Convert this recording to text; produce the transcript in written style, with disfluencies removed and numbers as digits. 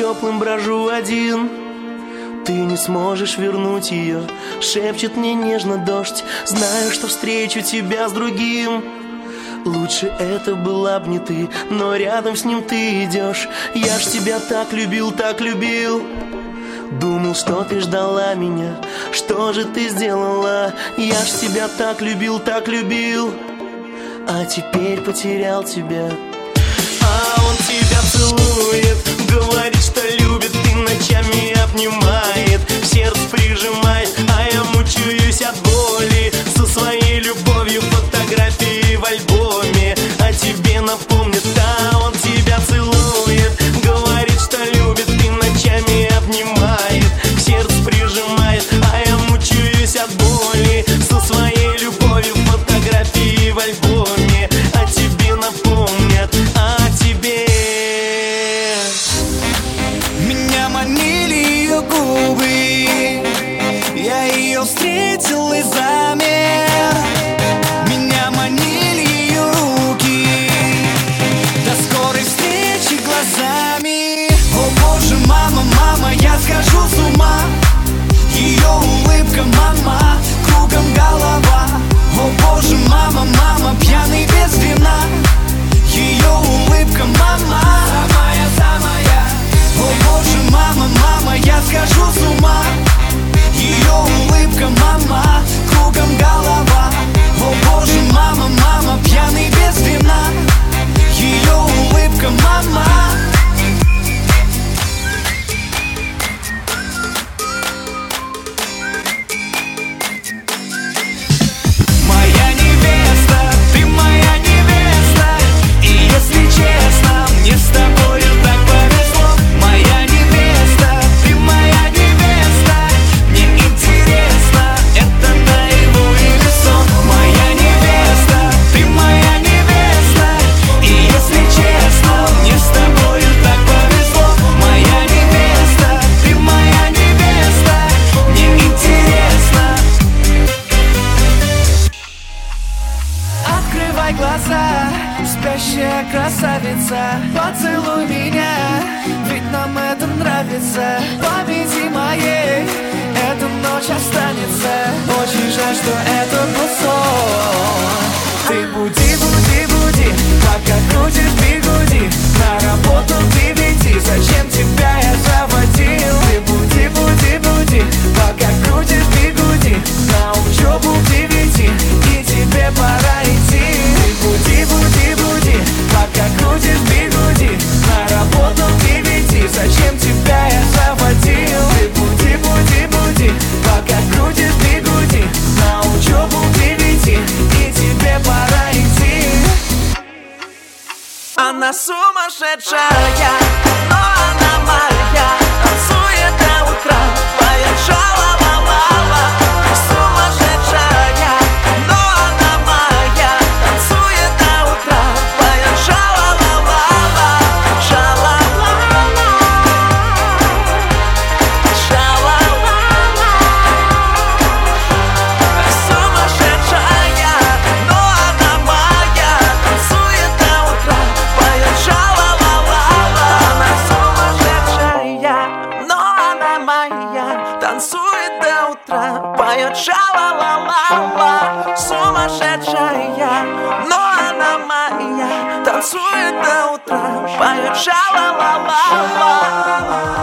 теплым брожу один. Ты не сможешь вернуть ее, шепчет мне нежно дождь. Знаю, что встречу тебя с другим. Лучше это была б не ты, но рядом с ним ты идешь. Я ж тебя так любил, так любил. Думал, что ты ждала меня, что же ты сделала? Я ж тебя так любил, а теперь потерял тебя. А он тебя целует, говорит, что любит, и ночами обнимает, в сердце прижимает, а я мучаюсь от боли. Со своей любовью фотографии в альбоме о тебе напомнит. А он тебя целует, говорит, что любит, и ночами обнимает, в сердце прижимает, а я мучаюсь от боли. Со своей любовью фотографии в альбоме о тебе напомнят, о тебе. Меня манили ее губы, я ее встретил и замер. Меня манили ее руки, до скорой встречи глазами. О боже, мама, мама, я схожу с ума. Ее улыбка, мама, кругом голова. О боже, мама, мама, пьяный без вина. Ее улыбка, мама, самая, самая. О боже, мама, мама, я схожу с ума. Ее улыбка, мама, кругом голова. О боже, мама, мама, пьяный без вина. Ее улыбка, мама. Моя невеста, ты моя невеста. И если честно, мне с тобою так повезло. Моя невеста, ты моя невеста. Мне интересно, это наяву или сон. Моя невеста, ты моя невеста. И если честно, мне с тобою так повезло. Моя невеста, ты моя невеста. Мне интересно. Открывай глаза, спящая красавица. Поцелуй меня, ведь нам это нравится. Победи моей, эта ночь останется. Очень жаль, что это был сон. Ты буди, буди, буди, пока крутит бигуди. На работу ты веди, зачем тебя я заводил? Ты буди, буди, буди, пока крутит бигуди. На учебу к 9, и тебе пора идти. Ты буди, буди, буди, пока крутит бигуди. На работу к 9, зачем тебя я заводил? Ты буди, буди, буди, пока крутит бигуди. На учебу к 9, и тебе пора идти. Она сумасшедшая, но она моя. Танцует до утра, поет ша-ла-ла-ла-ла. Сумасшедшая, но она моя. Танцует до утра, поет ша-ла-ла-ла-ла. Ша-ла-ла-ла, ша-ла-ла-ла. Сумасшедшая, но она моя. Танцует до утра, поет ша-ла-ла-ла-ла. Она сумасшедшая, но она моя. Танцует до утра, поет ша-ла-ла-ла-ла. Сумасшедшая, но она моя. Танцует до утра, поет ша-ла-ла-ла-ла.